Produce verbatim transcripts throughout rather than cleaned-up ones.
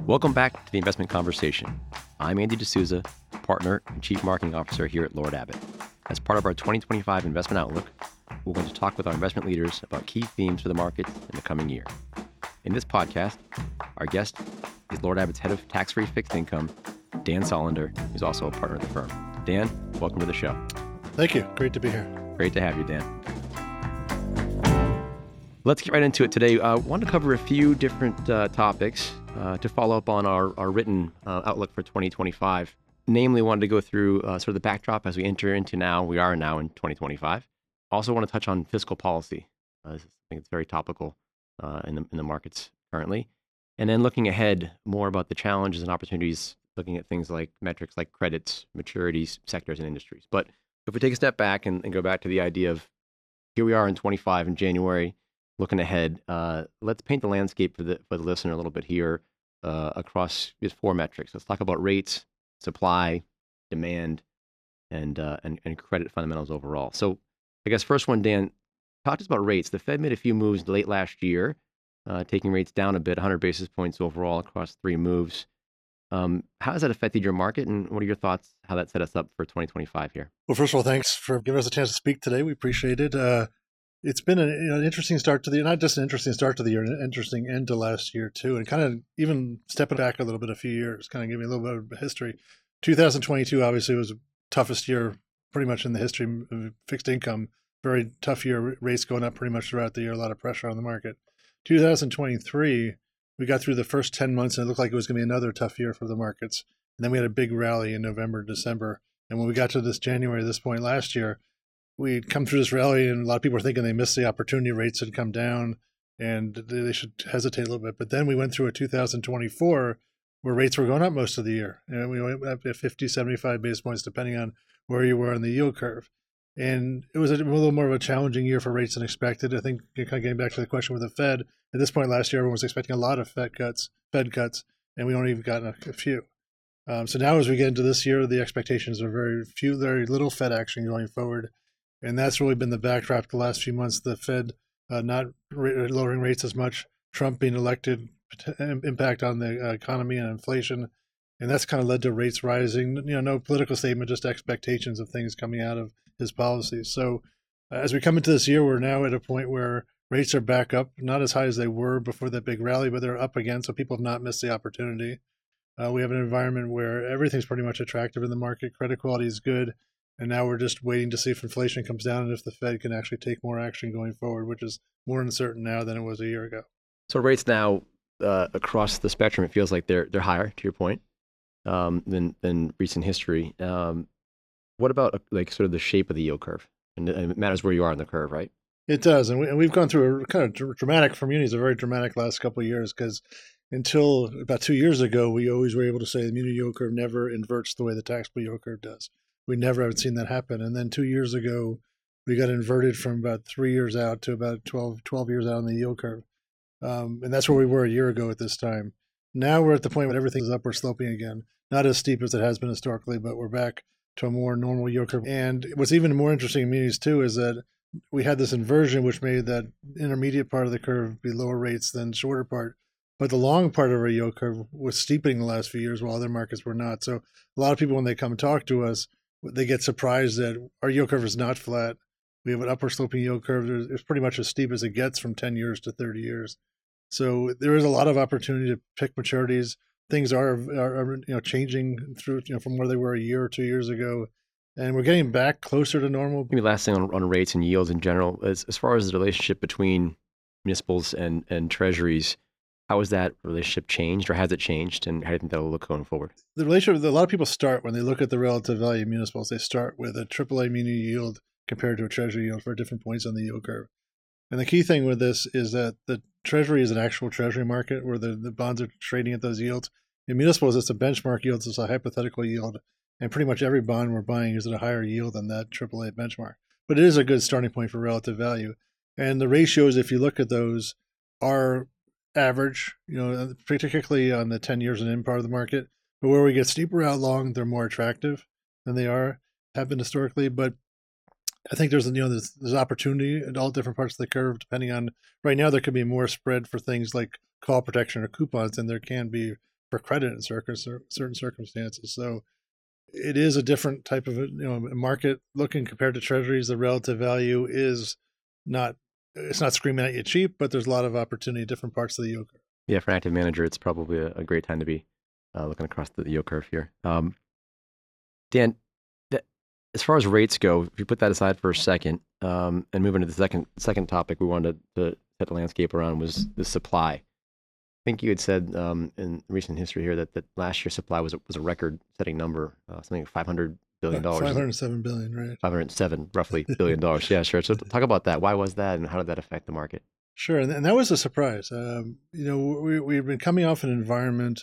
Welcome back to the Investment Conversation. I'm Andy D'Souza, partner and chief marketing officer here at Lord Abbett. As part of our twenty twenty-five investment outlook, we're going to talk with our investment leaders about key themes for the markets in the coming year. In this podcast, our guest is Lord Abbett's head of tax-free fixed income, Dan Sollander, who's also a partner of the firm. Dan, welcome to the show. Thank you. Great to be here. Great to have you, Dan. Let's get right into it today. I uh, want to cover a few different uh, topics uh, to follow up on our, our written uh, outlook for twenty twenty-five. Namely, wanted to go through uh, sort of the backdrop as we enter into now. We are now in twenty twenty-five. Also want to touch on fiscal policy. Uh, I think it's very topical uh, in the in the markets currently. And then looking ahead, more about the challenges and opportunities, looking at things like metrics like credits, maturities, sectors, and industries. But if we take a step back and, and go back to the idea of here we are in twenty-five in January, looking ahead, uh, let's paint the landscape for the for the listener a little bit here uh, across these four metrics. Let's talk about rates, supply, demand, and, uh, and and credit fundamentals overall. So I guess first one, Dan, talk to us about rates. The Fed made a few moves late last year, uh, taking rates down a bit, one hundred basis points overall across three moves. Um, how has that affected your market, and what are your thoughts how that set us up for twenty twenty-five here? Well, first of all, thanks for giving us a chance to speak today. We appreciate it. Uh, it's been an, you know, an interesting start to the year, not just an interesting start to the year, an interesting end to last year too, and kind of even stepping back a little bit a few years, kind of giving a little bit of history. two thousand twenty-two obviously was the toughest year pretty much in the history of fixed income. Very tough year, rates going up pretty much throughout the year, a lot of pressure on the market. two thousand twenty-three, we got through the first ten months and it looked like it was going to be another tough year for the markets. And then we had a big rally in November, December. And when we got to this January, this point last year, we'd come through this rally and a lot of people were thinking they missed the opportunity, rates had come down and they should hesitate a little bit. But then we went through a two thousand twenty-four where rates were going up most of the year. And we went up to fifty, seventy-five basis points, depending on where you were on the yield curve. And it was a little more of a challenging year for rates than expected. I think kind of getting back to the question with the Fed, at this point last year, everyone was expecting a lot of Fed cuts, Fed cuts, and we only even gotten a, a few. Um, so now as we get into this year, the expectations are very few, very little Fed action going forward. And that's really been the backdrop the last few months, the Fed uh, not ra- lowering rates as much, Trump being elected, impact on the uh, economy and inflation. And that's kind of led to rates rising. You know, no political statement, just expectations of things coming out of his policies. So uh, as we come into this year, we're now at a point where rates are back up, not as high as they were before that big rally, but they're up again. So people have not missed the opportunity. Uh, we have an environment where everything's pretty much attractive in the market. Credit quality is good. And now we're just waiting to see if inflation comes down and if the Fed can actually take more action going forward, which is more uncertain now than it was a year ago. So rates now uh, across the spectrum, it feels like they're they're higher, to your point, um, than than recent history. Um, what about uh, like sort of the shape of the yield curve? And, and it matters where you are on the curve, right? It does, and, we, and we've gone through a kind of dr- dramatic, for munis, a very dramatic last couple of years, because until about two years ago, we always were able to say the muni yield curve never inverts the way the taxable yield curve does. We never had seen that happen. And then two years ago, we got inverted from about three years out to about twelve, twelve years out on the yield curve. Um, and that's where we were a year ago at this time. Now we're at the point where everything's upward sloping again. Not as steep as it has been historically, but we're back to a more normal yield curve. And what's even more interesting in munis too is that we had this inversion, which made that intermediate part of the curve be lower rates than shorter part. But the long part of our yield curve was steepening the last few years while other markets were not. So a lot of people, when they come and talk to us, they get surprised that our yield curve is not flat. We have an upward sloping yield curve. It's pretty much as steep as it gets from ten years to thirty years. So there is a lot of opportunity to pick maturities. Things are, are, are you know, changing through, you know, from where they were a year or two years ago. And we're getting back closer to normal. Maybe last thing on, on rates and yields in general, as, as far as the relationship between municipals and, and treasuries, how has that relationship changed, or has it changed, and how do you think that'll look going forward? The relationship, a lot of people start when they look at the relative value of municipals, they start with a triple A muni yield compared to a treasury yield for different points on the yield curve. And the key thing with this is that the treasury is an actual treasury market where the, the bonds are trading at those yields. In municipals, it's a benchmark yield, so it's a hypothetical yield. And pretty much every bond we're buying is at a higher yield than that triple A benchmark. But it is a good starting point for relative value. And the ratios, if you look at those, are average, you know, particularly on the ten years and in part of the market. But where we get steeper out long, they're more attractive than they are, have been historically. But I think there's, you know, there's, there's opportunity at all different parts of the curve, depending on, right now there could be more spread for things like call protection or coupons than there can be for credit in certain certain circumstances. So it is a different type of you know market looking compared to treasuries. The relative value is not it's not screaming at you cheap, but there's a lot of opportunity in different parts of the yield curve. Yeah, for an active manager, it's probably a, a great time to be uh, looking across the yield curve here. Um, Dan, that, as far as rates go, if you put that aside for a second um, and move into the second second topic we wanted to set the landscape around was the supply. I think you had said um, in recent history here that, that last year's supply was a, was a record-setting number, uh, something like five hundred billion dollars. five hundred seven billion dollars, right? five hundred seven, roughly, billion dollars. Yeah, sure. So talk about that. Why was that, and how did that affect the market? Sure, and, and that was a surprise. Um, you know, we we've been coming off an environment.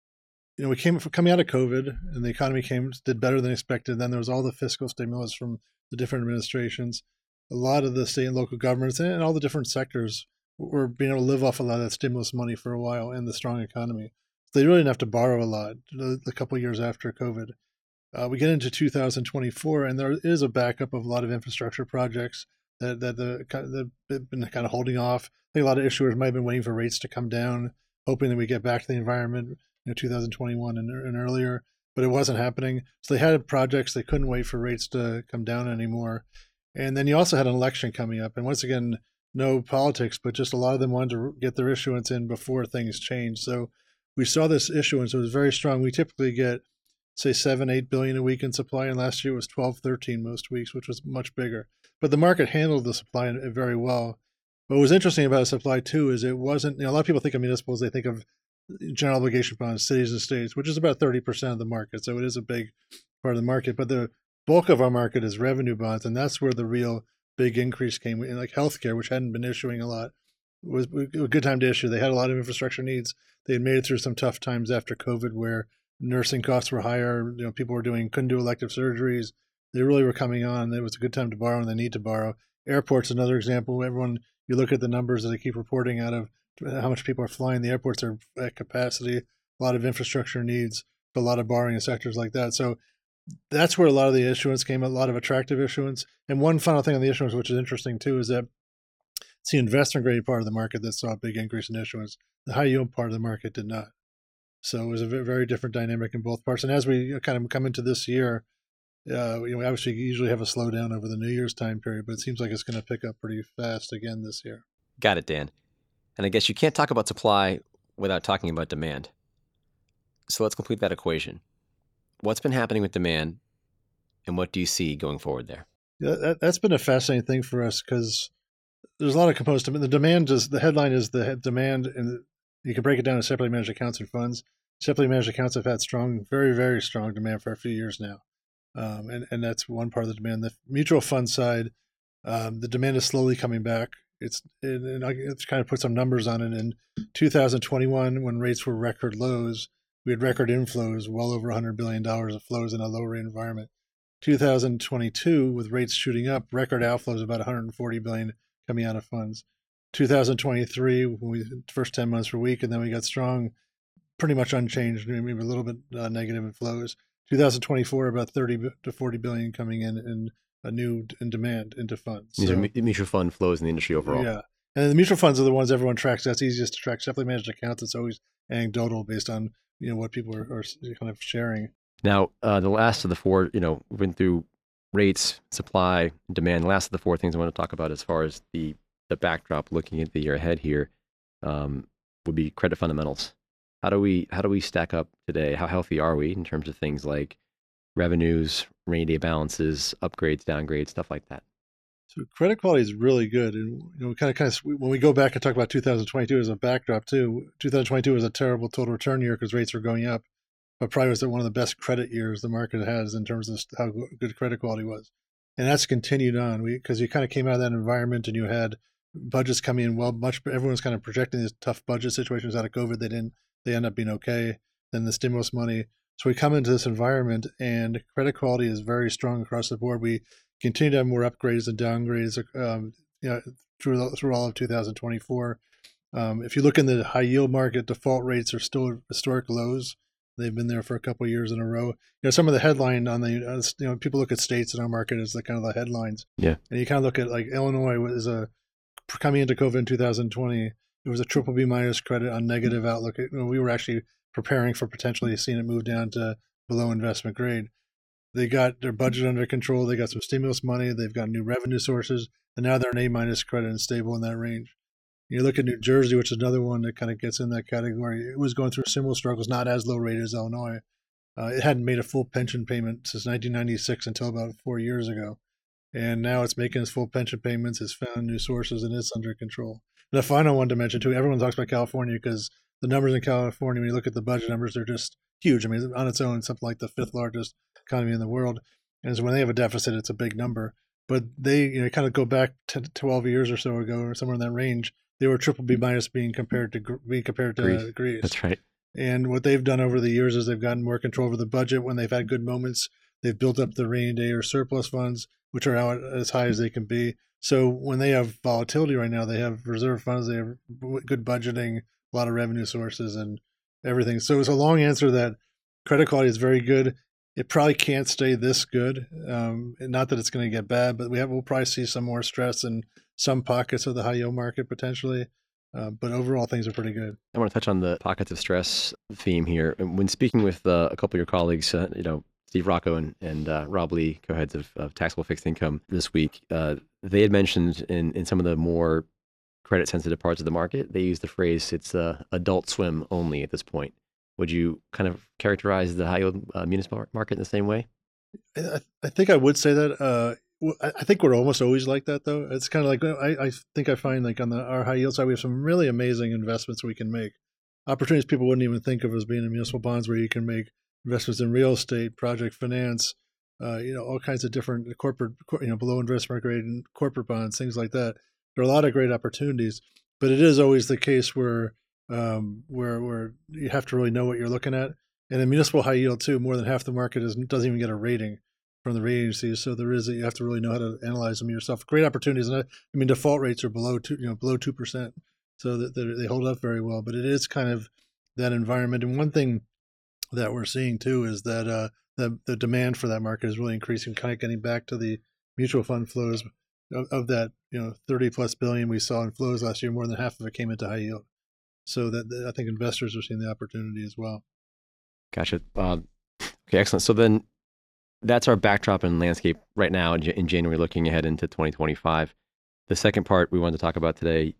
You know, we came coming out of COVID, and the economy came did better than expected. Then there was all the fiscal stimulus from the different administrations. A lot of the state and local governments and all the different sectors were being able to live off a lot of that stimulus money for a while and the strong economy. So they really didn't have to borrow a lot a couple of years after COVID. Uh, we get into two thousand twenty-four, and there is a backup of a lot of infrastructure projects that that the that have been kind of holding off. I think a lot of issuers might have been waiting for rates to come down, hoping that we get back to the environment, you know, two thousand twenty-one and, and earlier, but it wasn't happening. So they had projects they couldn't wait for rates to come down anymore. And then you also had an election coming up, and once again, no politics, but just a lot of them wanted to get their issuance in before things changed. So we saw this issuance; it was very strong. We typically get, say, seven, eight billion a week in supply, and last year it was twelve, thirteen most weeks, which was much bigger. But the market handled the supply very well. What was interesting about the supply too is it wasn't. You know, a lot of people think of municipals; they think of general obligation bonds, cities and states, which is about thirty percent of the market. So it is a big part of the market. But the bulk of our market is revenue bonds, and that's where the real big increase came in. Like healthcare, which hadn't been issuing a lot, was a good time to issue. They had a lot of infrastructure needs. They had made it through some tough times after COVID, where nursing costs were higher. You know, people were doing couldn't do elective surgeries. They really were coming on. It was a good time to borrow, and they need to borrow. Airports, another example. Everyone, you look at the numbers that they keep reporting out of how much people are flying. The airports are at capacity. A lot of infrastructure needs, a lot of borrowing in sectors like that. So that's where a lot of the issuance came. A lot of attractive issuance. And one final thing on the issuance, which is interesting too, is that it's the investment grade part of the market that saw a big increase in issuance. The high yield part of the market did not. So it was a very different dynamic in both parts. And as we kind of come into this year, uh, you know, we obviously usually have a slowdown over the New Year's time period, but it seems like it's going to pick up pretty fast again this year. Got it, Dan. And I guess you can't talk about supply without talking about demand. So let's complete that equation. What's been happening with demand, and what do you see going forward there? Yeah, that, that's been a fascinating thing for us because there's a lot of components to it. The demand is, the headline is the demand, and you can break it down to separately managed accounts and funds. Separately managed accounts have had strong, very, very strong demand for a few years now. Um, and, and that's one part of the demand. The mutual fund side, um, the demand is slowly coming back. It's it, and I it's kind of put some numbers on it. In two thousand twenty-one, when rates were record lows, we had record inflows, well over one hundred billion dollars of flows in a low rate environment. two thousand twenty-two, with rates shooting up, record outflows about one hundred forty billion dollars coming out of funds. two thousand twenty-three, when we first ten months were weak, and then we got strong, pretty much unchanged, maybe a little bit uh, negative in flows. two thousand twenty-four, about thirty to forty billion coming in in a new in demand into funds. These so, are mutual fund flows in the industry overall. Yeah, and the mutual funds are the ones everyone tracks. That's easiest to track. Separately managed accounts, it's always anecdotal based on you know what people are, are kind of sharing. Now, uh, the last of the four, you know, went through rates, supply, demand. The last of the four things I want to talk about as far as the the backdrop, looking at the year ahead here, um, would be credit fundamentals. How do we how do we stack up today? How healthy are we in terms of things like revenues, rainy day balances, upgrades, downgrades, stuff like that? So credit quality is really good, and you know, kind of, kind of when we go back and talk about two thousand twenty-two as a backdrop too. two thousand twenty-two was a terrible total return year because rates were going up, but probably was one of the best credit years the market has in terms of how good credit quality was, and that's continued on. We because you kind of came out of that environment and you had budgets coming in well, much. Everyone's kind of projecting these tough budget situations out of COVID. They didn't. They end up being okay. Then the stimulus money. So we come into this environment, and credit quality is very strong across the board. We continue to have more upgrades than downgrades, um, you know, through through all of two thousand twenty-four. Um, if you look in the high yield market, default rates are still historic lows. They've been there for a couple of years in a row. You know, some of the headline on the uh, you know people look at states in our market as the kind of the headlines. Yeah, and you kind of look at like Illinois was a coming into COVID in two thousand twenty. It was a triple B minus credit on negative outlook. You know, we were actually preparing for potentially seeing it move down to below investment grade. They got their budget under control. They got some stimulus money. They've got new revenue sources, and now they're an A minus credit and stable in that range. You look at New Jersey, which is another one that kind of gets in that category. It was going through similar struggles, not as low rate as Illinois. Uh, it hadn't made a full pension payment since nineteen ninety-six until about four years ago. And now it's making its full pension payments. It's found new sources, and it's under control. And the final one to mention, too, everyone talks about California because the numbers in California, when you look at the budget numbers, they're just huge. I mean, on its own, something like the fifth largest economy in the world. And so when they have a deficit, it's a big number. But they, you know, kind of go back to twelve years or so ago, or somewhere in that range. They were triple B minus being compared to being compared to Greece. Greece. That's right. And what they've done over the years is they've gotten more control over the budget. When they've had good moments, they've built up the rainy day or surplus funds, which are out as high as they can be. So when they have volatility right now, they have reserve funds, they have good budgeting, a lot of revenue sources, and everything. So it's a long answer that credit quality is very good. It probably can't stay this good. Um, not that it's going to get bad, but we have we'll probably see some more stress in some pockets of the high yield market potentially. Uh, but overall, things are pretty good. I want to touch on the pockets of stress theme here. When speaking with uh, a couple of your colleagues, uh, you know, Steve Rocco and, and uh, Rob Lee, co-heads of, of taxable fixed income this week, uh, they had mentioned in, in some of the more credit-sensitive parts of the market, they used the phrase, it's uh, adult swim only at this point. Would you kind of characterize the high-yield uh, municipal market in the same way? I, I think I would say that. Uh, I think we're almost always like that, though. It's kind of like, I, I think I find like on the our high yield side, we have some really amazing investments we can make. Opportunities people wouldn't even think of as being in municipal bonds, where you can make investments in real estate, project finance, uh, you know, all kinds of different corporate, you know, below investment grade and corporate bonds, things like that. There are a lot of great opportunities, but it is always the case where, um, where, where you have to really know what you're looking at. And in municipal high yield too, more than half the market is, doesn't even get a rating from the rating agencies. So there is, you have to really know how to analyze them yourself. Great opportunities. And I, I mean, default rates are below two, you know, below two percent. So that they hold up very well, but it is kind of that environment. And one thing that we're seeing too is that uh, the the demand for that market is really increasing, kind of getting back to the mutual fund flows of, of that, you know, thirty plus billion we saw in flows last year. More than half of it came into high yield. So that, that I think investors are seeing the opportunity as well. Gotcha. Uh, okay, excellent. So then that's our backdrop and landscape right now in, in January, looking ahead into twenty twenty-five. The second part we wanted to talk about today,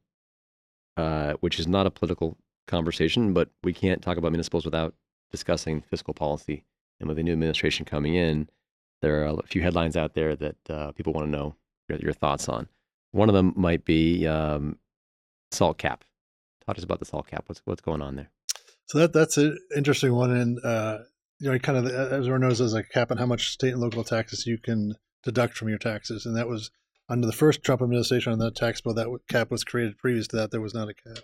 uh, which is not a political conversation, but we can't talk about municipals without discussing fiscal policy. And with the new administration coming in, there are a few headlines out there that uh, people want to know your, your thoughts on. One of them might be um, salt cap. Talk to us about the salt cap. What's what's going on there? So that that's an interesting one, and uh, you know, kind of as everyone knows, there's a cap on how much state and local taxes you can deduct from your taxes, and that was under the first Trump administration on that tax bill. That cap was created. Previous to that, there was not a cap,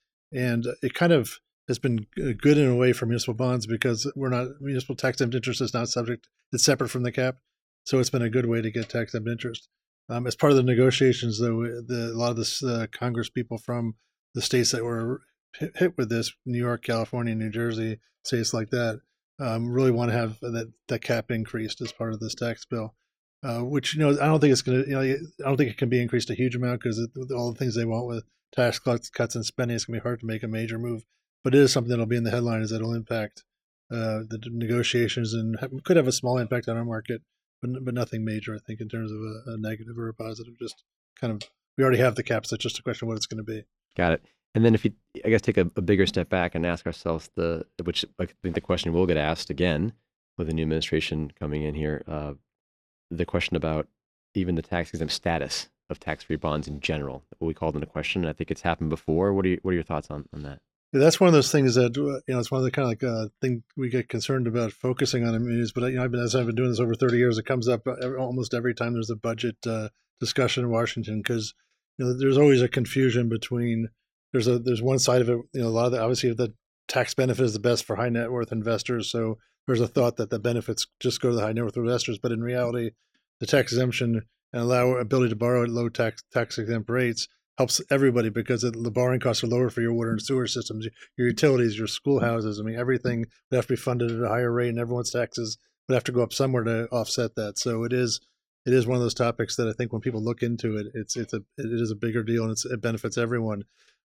and it kind of has been good in a way for municipal bonds because we're not municipal tax exempt interest is not subject. It's separate from the cap, so it's been a good way to get tax exempt interest. Um, as part of the negotiations, though, the, a lot of the uh, Congress people from the states that were hit with this, New York, California, New Jersey, states like that, um, really want to have that, that cap increased as part of this tax bill. Uh, which, you know, I don't think it's going to, you know, I don't think it can be increased a huge amount because all the things they want with tax cuts, cuts and spending, it's going to be hard to make a major move. But it is something that'll be in the headlines that'll impact uh, the negotiations and have, could have a small impact on our market, but but nothing major, I think, in terms of a, a negative or a positive. Just kind of, we already have the caps. So it's just a question of what it's going to be. Got it. And then if you, I guess, take a, a bigger step back and ask ourselves the, which I think the question will get asked again with the new administration coming in here, uh, the question about even the tax exempt status of tax-free bonds in general, what we called into question. I think it's happened before. What are you, what are your thoughts on, on that? Yeah, that's one of those things that, you know, it's one of the kind of like uh, thing we get concerned about focusing on immunities. But, you know, I've been, as I've been doing this over thirty years, it comes up every, almost every time there's a budget uh, discussion in Washington because, you know, there's always a confusion between, there's a, there's one side of it, you know, a lot of the, obviously the tax benefit is the best for high net worth investors. So there's a thought that the benefits just go to the high net worth investors. But in reality, the tax exemption and allow ability to borrow at low tax tax exempt rates helps everybody because the borrowing costs are lower for your water and sewer systems, your utilities, your schoolhouses. I mean, everything would have to be funded at a higher rate, and everyone's taxes would have to go up somewhere to offset that. So it is it is one of those topics that I think when people look into it, it's it's a it is a bigger deal and it's, it benefits everyone.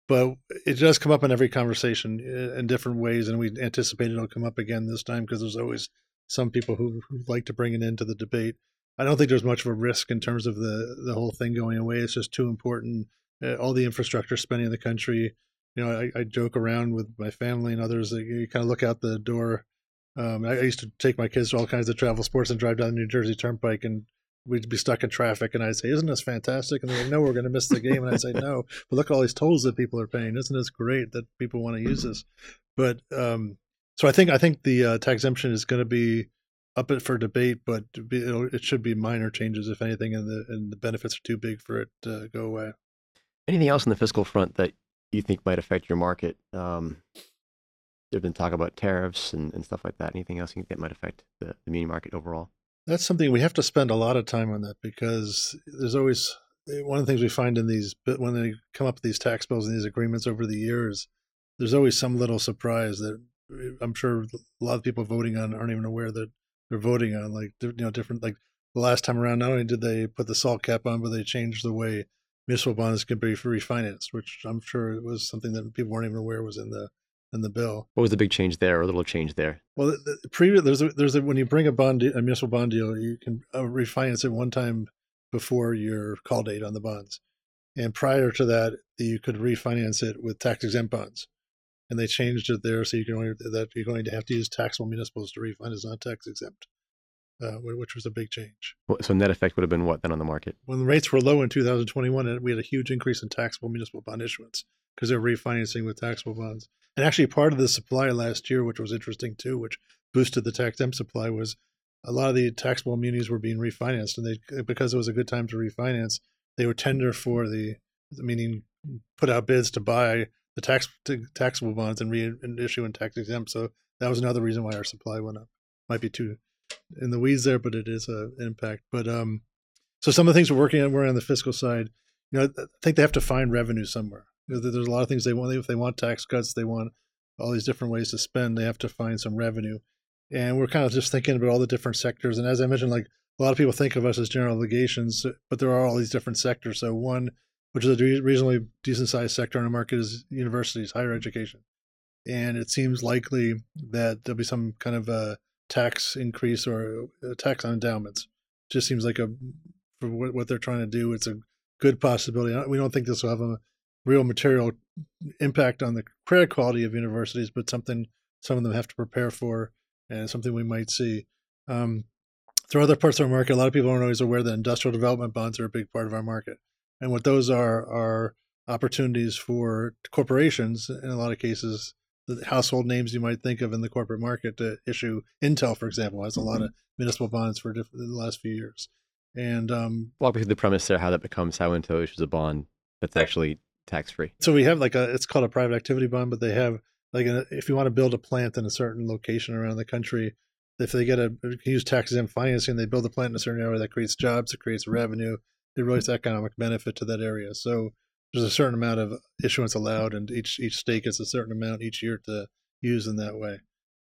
but it does come up in every conversation in different ways, and we anticipate it'll come up again this time because there's always some people who, who like to bring it into the debate. I don't think there's much of a risk in terms of the the whole thing going away. It's just too important. Uh, all the infrastructure spending in the country. You know, I, I joke around with my family and others. That you kind of look out the door. Um, I, I used to take my kids to all kinds of travel sports and drive down the New Jersey Turnpike, and we'd be stuck in traffic. And I'd say, "Isn't this fantastic?" And they're like, "No, we're going to miss the game." And I'd say, "No, but look at all these tolls that people are paying. Isn't this great that people want to use this?" But um, so I think I think the uh, tax exemption is going to be up for debate, but it should be minor changes, if anything, and the and the benefits are too big for it to go away. Anything else on the fiscal front that you think might affect your market? Um, there's been talk about tariffs and, and stuff like that. Anything else you think that might affect the, the muni market overall? That's something we have to spend a lot of time on that, because there's always one of the things we find in these, when they come up with these tax bills and these agreements over the years, there's always some little surprise that I'm sure a lot of people voting on aren't even aware that they're voting on. Like, you know, different, like the last time around, not only did they put the SALT cap on, but they changed the way municipal bonds could be refinanced, which I'm sure it was something that people weren't even aware was in the in the bill. What was the big change there, or a little change there? Well, the, the previous there's a, there's a, when you bring a bond, a municipal bond deal, you can uh, refinance it one time before your call date on the bonds, and prior to that, you could refinance it with tax exempt bonds, and they changed it there so you can only that you're going to have to use taxable municipals to refinance non tax exempt. Uh, which was a big change. So net effect would have been what then on the market? When the rates were low in two thousand twenty-one, we had a huge increase in taxable municipal bond issuance because they're refinancing with taxable bonds. And actually part of the supply last year, which was interesting too, which boosted the tax exempt supply, was a lot of the taxable munis were being refinanced. And they, because it was a good time to refinance, they would tender for the, meaning put out bids to buy the tax to taxable bonds and, re, and issue in tax exempt. So that was another reason why our supply went up. Might be too in the weeds there, but it is an impact. But um, so some of the things we're working on, we're on the fiscal side. You know, I think they have to find revenue somewhere. You know, there's a lot of things they want. If they want tax cuts, they want all these different ways to spend. They have to find some revenue, and we're kind of just thinking about all the different sectors. And as I mentioned, like a lot of people think of us as general obligations, but there are all these different sectors. So one, which is a reasonably decent sized sector in the market, is universities, higher education, and it seems likely that there'll be some kind of a tax increase or a tax on endowments. Just seems like a for what, what they're trying to do, it's a good possibility. We don't think this will have a real material impact on the credit quality of universities, but something some of them have to prepare for, and something we might see. Um, through other parts of our market, a lot of people aren't always aware that industrial development bonds are a big part of our market, and what those are are opportunities for corporations in a lot of cases. The household names you might think of in the corporate market to issue. Intel, for example, has a lot of municipal bonds for diff- the last few years. And um, walk me through the premise there, how that becomes, how Intel issues a bond that's actually tax free. So we have like a, it's called a private activity bond, but they have like a, if you want to build a plant in a certain location around the country, if they get a use tax exempt financing, they build a plant in a certain area that creates jobs, it creates revenue, it relates economic benefit to that area. So there's a certain amount of issuance allowed, and each each state gets a certain amount each year to use in that way.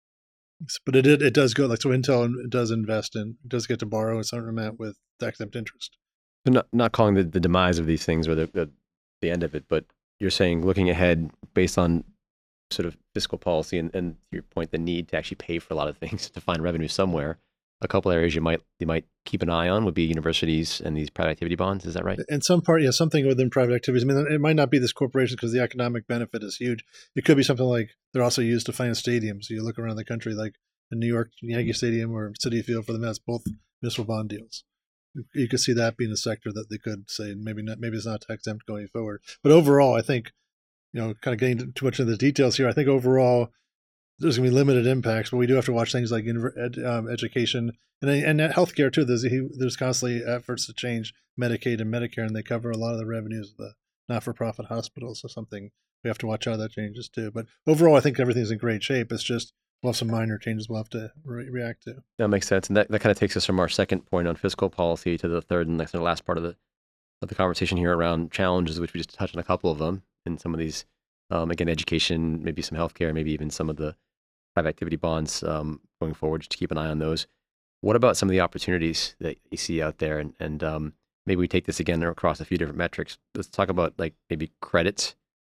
But it it does go like so. Intel does invest in does get to borrow a certain amount with tax exempt interest. So not not calling the, the demise of these things or the, the the end of it, but you're saying looking ahead based on sort of fiscal policy and, and your point, the need to actually pay for a lot of things to find revenue somewhere. A couple areas you might you might keep an eye on would be universities and these private activity bonds. Is that right? And some part, yeah, something within private activities. I mean, it might not be this corporation because the economic benefit is huge. It could be something like they're also used to finance stadiums. You look around the country, like in New York, Yankee Stadium or Citi Field for the Mets, both municipal bond deals. You could see that being a sector that they could say maybe not, maybe it's not tax exempt going forward. But overall, I think, you know, kind of getting too much into the details here. I think overall, there's going to be limited impacts, but we do have to watch things like ed, um, education and and healthcare too. There's there's constantly efforts to change Medicaid and Medicare, and they cover a lot of the revenues of the not-for-profit hospitals. So something we have to watch how that changes too. But overall, I think everything's in great shape. It's just we'll have some minor changes we'll have to re- react to. That makes sense, and that, that kind of takes us from our second point on fiscal policy to the third and the last part of the of the conversation here around challenges, which we just touched on a couple of them, and some of these, um, again, education, maybe some healthcare, maybe even some of the private activity bonds um, going forward, just to keep an eye on those. What about some of the opportunities that you see out there? And, and um, maybe we take this again across a few different metrics. Let's talk about like maybe credits.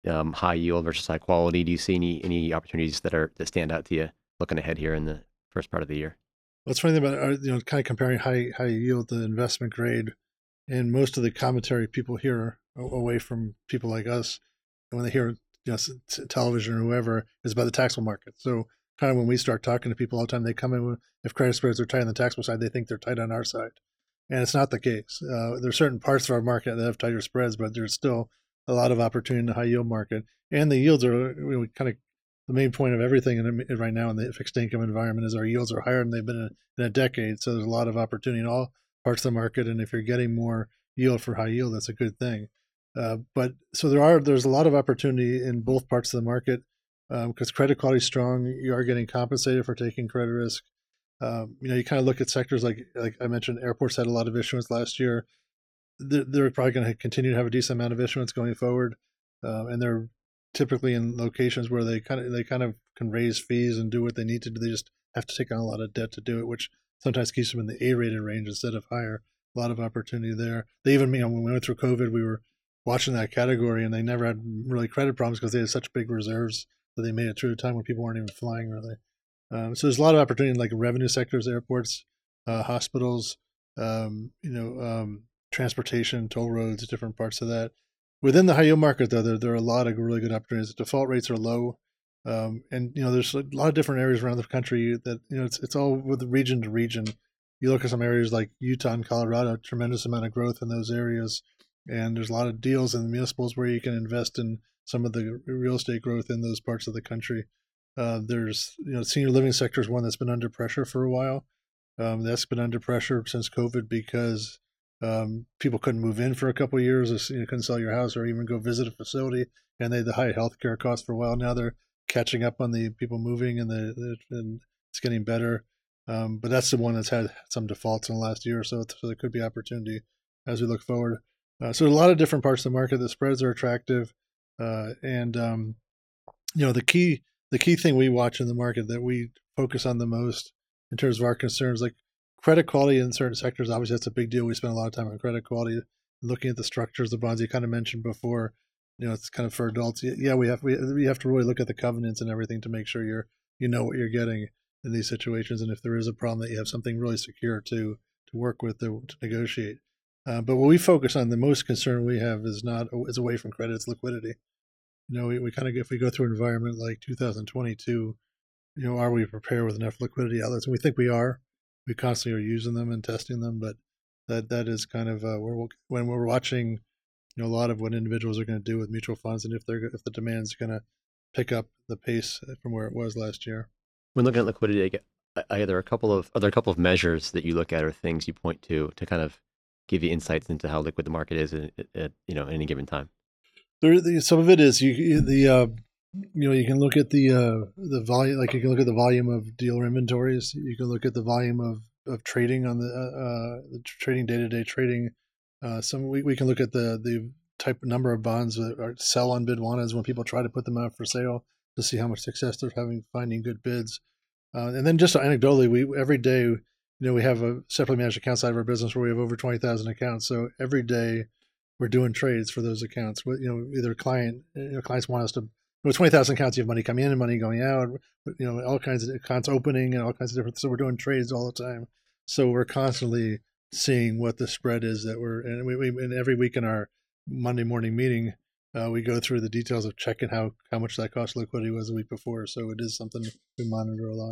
um, high yield versus high quality? Do you see any any opportunities that are that stand out to you looking ahead here in the first part of the year? What's funny about uh, you know kind of comparing high high yield to investment grade, and most of the commentary people hear away from people like us, when they hear you know television or whoever, is about the taxable market. So kind of when we start talking to people all the time, they come in with, if credit spreads are tight on the taxable side, they think they're tight on our side, and it's not the case. Uh, there are certain parts of our market that have tighter spreads, but there's still a lot of opportunity in the high yield market, and the yields are you know, kind of the main point of everything in, right now in the fixed income environment is our yields are higher than they've been in, in a decade. So there's a lot of opportunity in all parts of the market, and if you're getting more yield for high yield, that's a good thing. Uh, but so there are there's a lot of opportunity in both parts of the market because um, credit quality is strong. You are getting compensated for taking credit risk. Um, you know, you kind of look at sectors like like I mentioned, airports had a lot of issuance last year. They're, they're probably going to continue to have a decent amount of issuance going forward, uh, and they're typically in locations where they kind of they kind of can raise fees and do what they need to do. They just have to take on a lot of debt to do it, which sometimes keeps them in the A-rated range instead of higher. A lot of opportunity there. They even, you know, when we went through COVID, we were watching that category, and they never had really credit problems because they had such big reserves that they made it through a time when people weren't even flying really. Um, so there's a lot of opportunity in like revenue sectors, airports, uh, hospitals, um, you know, um, transportation, toll roads, different parts of that. Within the high yield market, though, there, there are a lot of really good opportunities. The default rates are low, um, and you know, there's a lot of different areas around the country that you know it's it's all with region to region. You look at some areas like Utah and Colorado, tremendous amount of growth in those areas, and there's a lot of deals in the municipals where you can invest in some of the real estate growth in those parts of the country. Uh, there's you know, senior living sector is one that's been under pressure for a while. Um, that's been under pressure since COVID because Um, people couldn't move in for a couple of years, or, you know, couldn't sell your house or even go visit a facility, and they had the high healthcare costs for a while. Now they're catching up on the people moving, and, the, the, and it's getting better. Um, but that's the one that's had some defaults in the last year or so, so there could be opportunity as we look forward. Uh, so a lot of different parts of the market. The spreads are attractive, uh, and um, you know the key the key thing we watch in the market that we focus on the most in terms of our concerns, like credit quality in certain sectors, obviously that's a big deal. We spend a lot of time on credit quality, looking at the structures, the bonds you kind of mentioned before. You know, it's kind of for adults. Yeah, we have we, we have to really look at the covenants and everything to make sure you're you know what you're getting in these situations, and if there is a problem, that you have something really secure to to work with to, to negotiate. Uh, but what we focus on, the most concern we have is not is away from credit, it's liquidity. You know, we, we kind of if we go through an environment like two thousand twenty-two, you know, are we prepared with enough liquidity outlets? And we think we are. We constantly are using them and testing them, but that that is kind of uh, we're, when we're watching, you know, a lot of what individuals are going to do with mutual funds, and if they're if the demand's going to pick up the pace from where it was last year. When looking at liquidity, are there a couple of are there a couple of measures that you look at or things you point to to kind of give you insights into how liquid the market is at, at you know any given time? There, the, some of it is you the uh, you know you can look at the uh, the volume, like you can look at the volume of dealer inventories. You can look at the volume of, of trading on the, uh, the trading day to day trading. Uh, some we, we can look at the the type number of bonds that are sell on bid one is when people try to put them out for sale to see how much success they're having finding good bids. Uh, and then just anecdotally, we every day, you know, we have a separately managed account side of our business where we have over twenty thousand accounts. So every day we're doing trades for those accounts. You know, either client, you know, clients want us to, with twenty thousand accounts, you have money coming in and money going out, you know, all kinds of accounts opening and all kinds of different, so we're doing trades all the time. So we're constantly seeing what the spread is that we're, and we, we and every week in our Monday morning meeting, uh, we go through the details of checking how, how much that cost of liquidity was the week before. So it is something we monitor a lot.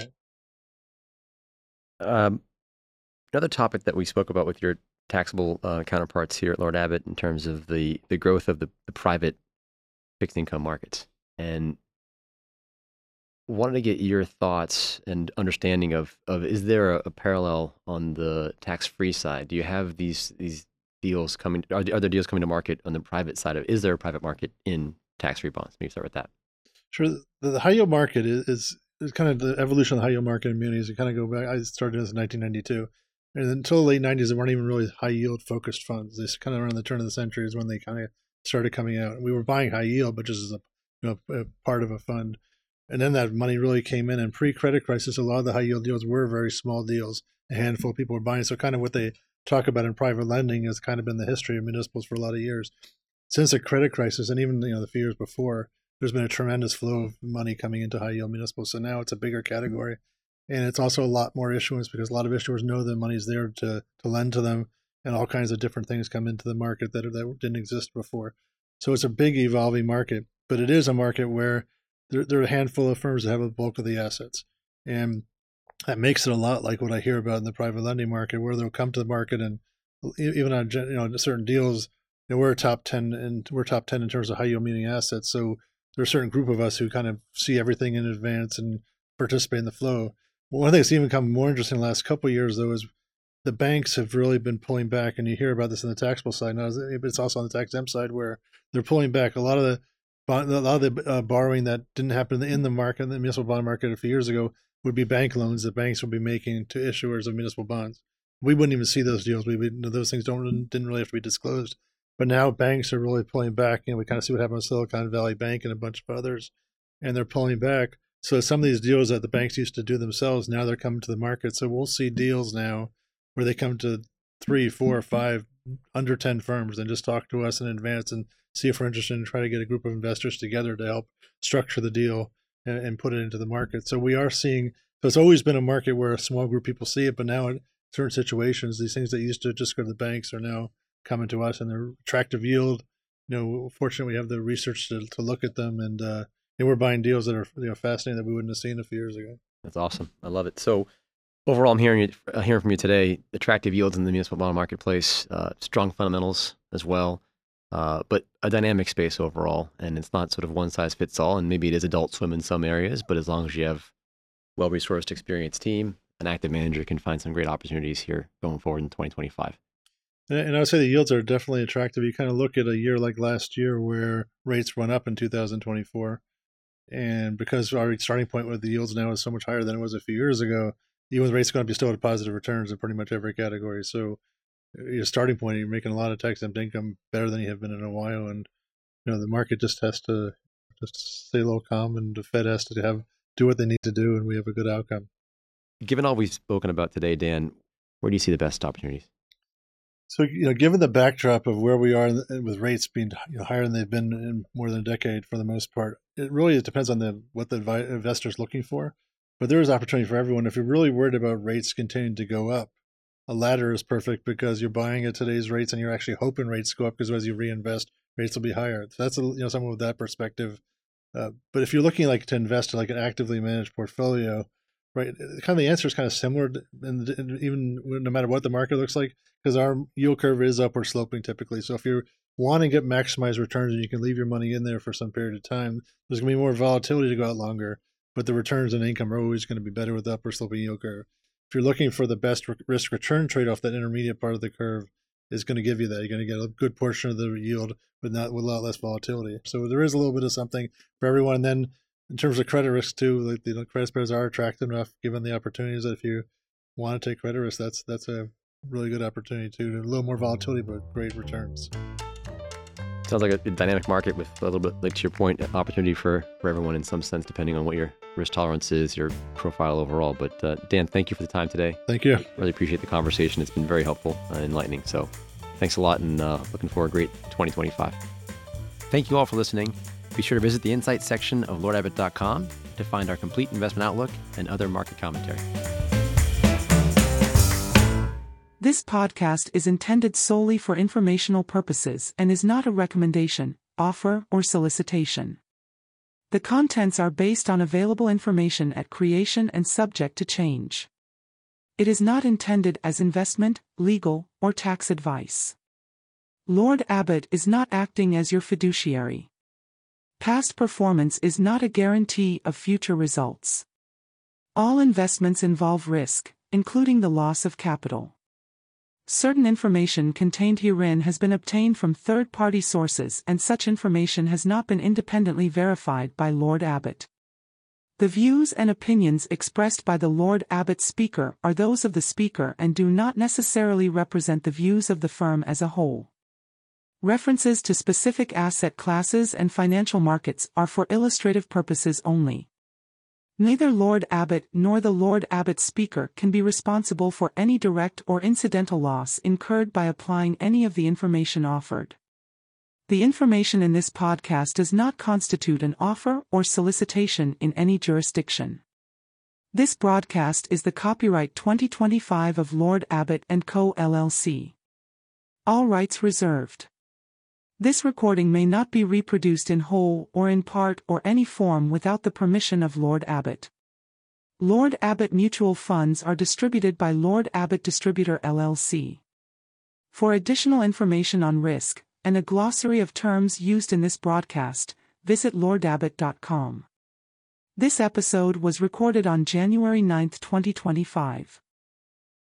Um, another topic that we spoke about with your taxable uh, counterparts here at Lord Abbett in terms of the, the growth of the, the private fixed income markets, and wanted to get your thoughts and understanding of, of is there a, a parallel on the tax-free side? Do you have these these deals coming? Are, are there deals coming to market on the private side of? Is there a private market in tax-free bonds? Maybe start with that. Sure. The, the high yield market is, is is kind of the evolution of the high yield market in munis. You kind of go back. I started this in nineteen ninety-two, and until the late nineties, there weren't even really high yield focused funds. This kind of around the turn of the century is when they kind of started coming out. We were buying high yield, but just as a, you know, a part of a fund. And then that money really came in. And pre-credit crisis, a lot of the high yield deals were very small deals. A handful of people were buying. So kind of what they talk about in private lending has kind of been the history of municipals for a lot of years. since the credit crisis, and even you know the few years before, there's been a tremendous flow of money coming into high yield municipals. So now it's a bigger category, and it's also a lot more issuance because a lot of issuers know the money's there to to lend to them, and all kinds of different things come into the market that that didn't exist before. So it's a big evolving market, but it is a market where there, there are a handful of firms that have the bulk of the assets, and that makes it a lot like what I hear about in the private lending market, where they'll come to the market and even on you know certain deals, you know, we're a top ten and we're top ten in terms of high yield meaning assets. So there's a certain group of us who kind of see everything in advance and participate in the flow. One thing that's even become more interesting in the last couple of years, though, is the banks have really been pulling back, and you hear about this on the taxable side now, but it's also on the tax exempt side where they're pulling back a lot of the a lot of the uh, borrowing that didn't happen in the market, in the municipal bond market a few years ago, would be bank loans that banks would be making to issuers of municipal bonds. We wouldn't even see those deals. We would, those things don't didn't really have to be disclosed. But now banks are really pulling back. You know, we kind of see what happened with Silicon Valley Bank and a bunch of others, and they're pulling back. So some of these deals that the banks used to do themselves, now they're coming to the market. So we'll see deals now where they come to three, four, five, under ten firms and just talk to us in advance and see if we're interested and try to get a group of investors together to help structure the deal and, and put it into the market. So we are seeing, so it's always been a market where a small group of people see it, but now in certain situations, these things that used to just go to the banks are now coming to us, and they're attractive yield. You know, fortunately, we have the research to, to look at them, and uh, and we're buying deals that are you know fascinating that we wouldn't have seen a few years ago. That's awesome. I love it. So overall, I'm hearing you, uh, hearing from you today, attractive yields in the municipal bond marketplace, uh, strong fundamentals as well, uh, but a dynamic space overall, and it's not sort of one size fits all. And maybe it is adult swim in some areas, but as long as you have well-resourced, experienced team, an active manager can find some great opportunities here going forward in twenty twenty-five. And I would say the yields are definitely attractive. You kind of look at a year like last year where rates went up in two thousand twenty-four. And because our starting point with the yields now is so much higher than it was a few years ago, even with rates going to be still at positive returns in pretty much every category. So your starting point, you're making a lot of tax-exempt income better than you have been in a while. And, you know, the market just has to just stay a little calm, and the Fed has to have do what they need to do, and we have a good outcome. Given all we've spoken about today, Dan, where do you see the best opportunities? So, you know, given the backdrop of where we are with rates being you know, higher than they've been in more than a decade for the most part, it really depends on the what the investor's looking for. But there is opportunity for everyone. If you're really worried about rates continuing to go up, a ladder is perfect because you're buying at today's rates and you're actually hoping rates go up because as you reinvest, rates will be higher. So that's a, you know someone with that perspective. Uh, but if you're looking like to invest in like an actively managed portfolio, right, kind of the answer is kind of similar, and even no matter what the market looks like, because our yield curve is upward sloping typically. So if you're wanting to get maximized returns and you can leave your money in there for some period of time, there's going to be more volatility to go out longer, but the returns and income are always going to be better with the upward sloping yield curve. If you're looking for the best risk return trade-off, that intermediate part of the curve is going to give you that. You're going to get a good portion of the yield, but not with a lot less volatility. So there is a little bit of something for everyone. And then in terms of credit risk too, like the credit spreads are attractive enough given the opportunities that if you want to take credit risk, that's that's a really good opportunity too. A little more volatility, but great returns. Sounds like a dynamic market with a little bit, like to your point, an opportunity for, for everyone in some sense, depending on what your risk tolerance is, your profile overall. But uh, Dan, thank you for the time today. Thank you. Really appreciate the conversation. It's been very helpful and enlightening. So thanks a lot, and uh, looking for a great twenty twenty-five. Thank you all for listening. Be sure to visit the insights section of lord abbett dot com to find our complete investment outlook and other market commentary. This podcast is intended solely for informational purposes and is not a recommendation, offer, or solicitation. The contents are based on available information at creation and subject to change. It is not intended as investment, legal, or tax advice. Lord Abbett is not acting as your fiduciary. Past performance is not a guarantee of future results. All investments involve risk, including the loss of capital. Certain information contained herein has been obtained from third-party sources, and such information has not been independently verified by Lord Abbett. The views and opinions expressed by the Lord Abbett speaker are those of the speaker and do not necessarily represent the views of the firm as a whole. References to specific asset classes and financial markets are for illustrative purposes only. Neither Lord Abbett nor the Lord Abbett speaker can be responsible for any direct or incidental loss incurred by applying any of the information offered. The information in this podcast does not constitute an offer or solicitation in any jurisdiction. This broadcast is the copyright twenty twenty-five of Lord Abbett and Co. L L C. All rights reserved. This recording may not be reproduced in whole or in part or any form without the permission of Lord Abbett. Lord Abbett Mutual Funds are distributed by Lord Abbett Distributor L L C. For additional information on risk, and a glossary of terms used in this broadcast, visit lord abbett dot com. This episode was recorded on January ninth, twenty twenty-five.